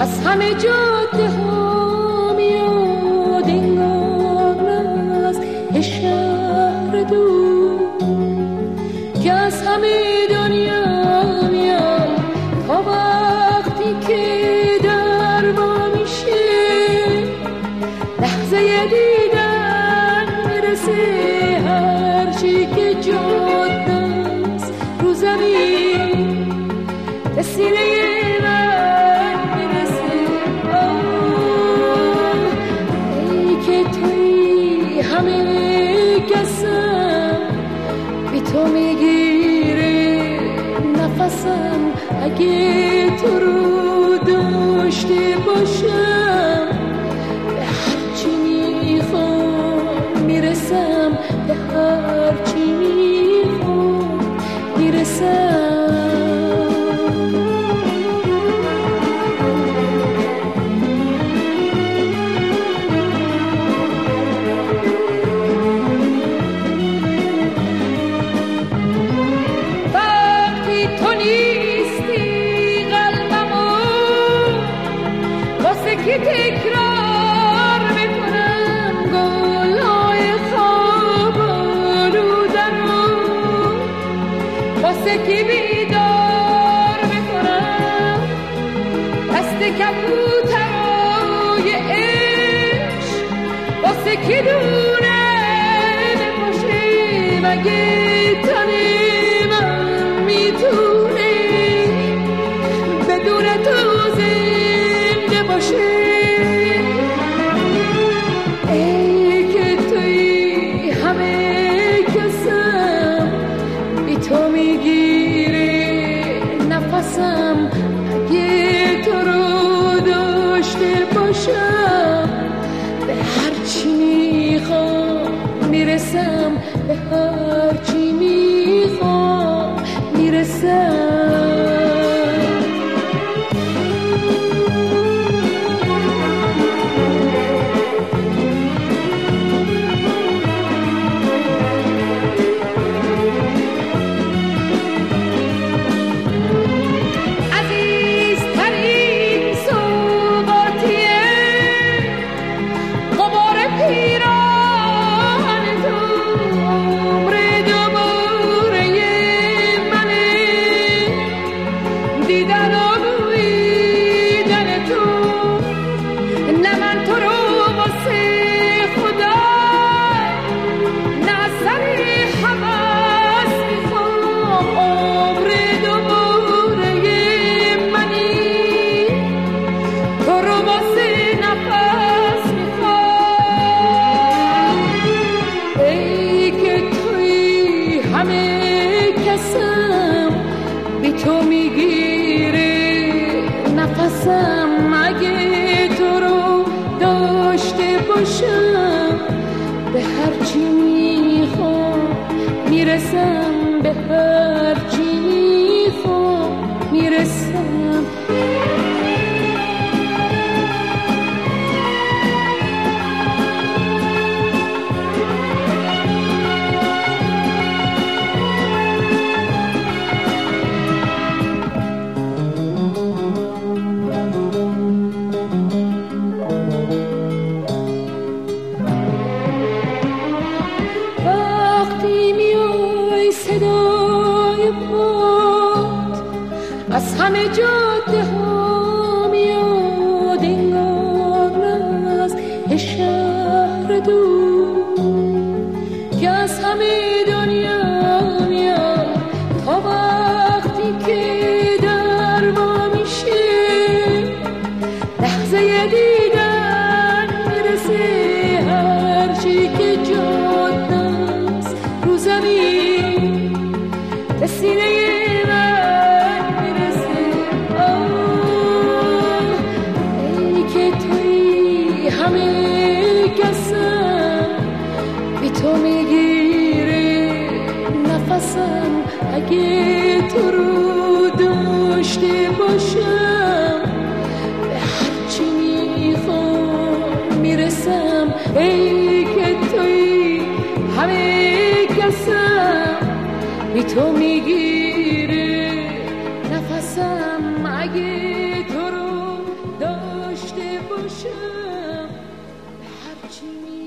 از همه جاده ها میاد انگار از شهر دور که از همه دنیا میاد تا وقتی که در با میشه لحظه دیدن میرسه هرچی که جاده است رو زمین به سینه تو میگیره نفسم اگه تو رو داشته باشم به هرچی میخوام میرسم به هرچی میخوام میرسم که تکرار میکنم گلای خواب آلودنو واسه که بیدار میکنم دست کبوترای عشق واسه که دونه نباشه مگه تنی من میتونه بدون تو زنده باشه تو میگیره نفسم اگه تو رو داشته باشم به هرچی میخوام میرسم به هرچی میخوام میرسم تو میگیره نفسم اگه تو رو داشته باشم به هرچی میخوام میرسم به هرچی میخوام میرسم از همه جاده ها میاد انگار از شهر دور که از همه دنیا میاد تا وقتی که در با میشه لحظه دیدن میرسه هرچی که جاده است رو زمین به سینه تو میگیره نفسم اگه تو رو داشته باشم به هرچی میخوام میرسم ای که توی همه کسم بی تو میگیره نفسم اگه تو رو هرچی